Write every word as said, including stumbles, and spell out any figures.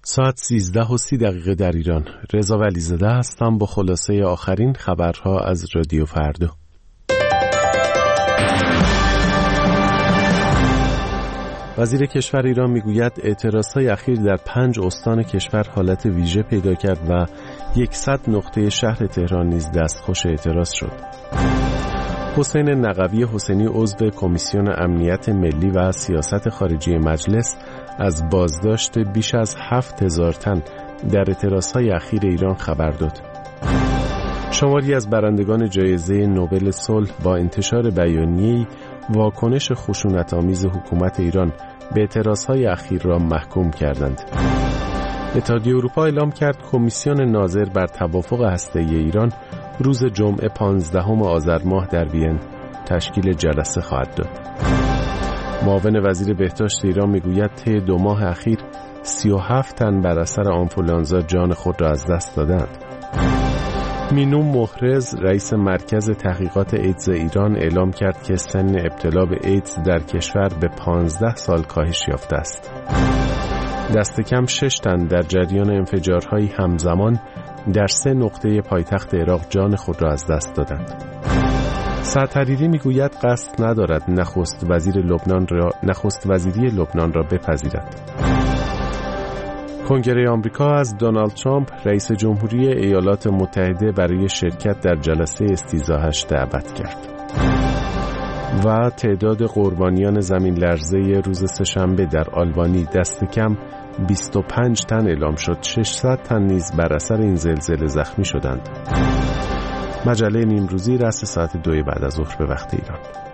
ساعت سیزده و سی دقیقه در ایران. رضا ولیزاده هستم با خلاصه آخرین خبرها از رادیو فردا. وزیر کشور ایران میگوید اعتراضهای اخیر در پنج استان کشور حالت ویژه پیدا کرد و صد نقطه شهر تهران نیز دستخوش اعتراض شد. حسین نقوی حسینی عضو کمیسیون امنیت ملی و سیاست خارجی مجلس از بازداشت بیش از هفت هزار تن در اعتراضهای اخیر ایران خبر داد. شماری از برندگان جایزه نوبل صلح با انتشار بیانیه‌ای واکنش خشونت‌آمیز حکومت ایران به اعتراضهای اخیر را محکوم کردند. اتحادیه اروپا اعلام کرد کمیسیون ناظر بر توافق هسته‌ای ایران روز جمعه پانزدهم آذر ماه در وین تشکیل جلسه خواهد داد. معاون وزیر بهداشت ایران میگوید طی دو ماه اخیر سی و هفت تن بر اثر آنفولانزا جان خود را از دست دادند. مینو محرز رئیس مرکز تحقیقات ایدز ایران اعلام کرد که سن ابتلا به ایدز در کشور به پانزده سال کاهش یافته است. دست کم شش تن در جریان انفجارهای همزمان در سه نقطه پایتخت عراق جان خود را از دست دادند. سعد حریری میگوید قصد ندارد نخست وزیر لبنان را نخست وزیری لبنان را بپذیرد. کنگره آمریکا از دونالد ترامپ رئیس جمهوری ایالات متحده برای شرکت در جلسه استیضاحش دعوت کرد. و تعداد قربانیان زمین لرزه روز سه‌شنبه در آلبانی دست کم بیست و پنج تن اعلام شد. ششصد تن نیز بر اثر این زلزله زخمی شدند. مجله نیمروزی رأس ساعت دو بعد از ظهر به وقت ایران.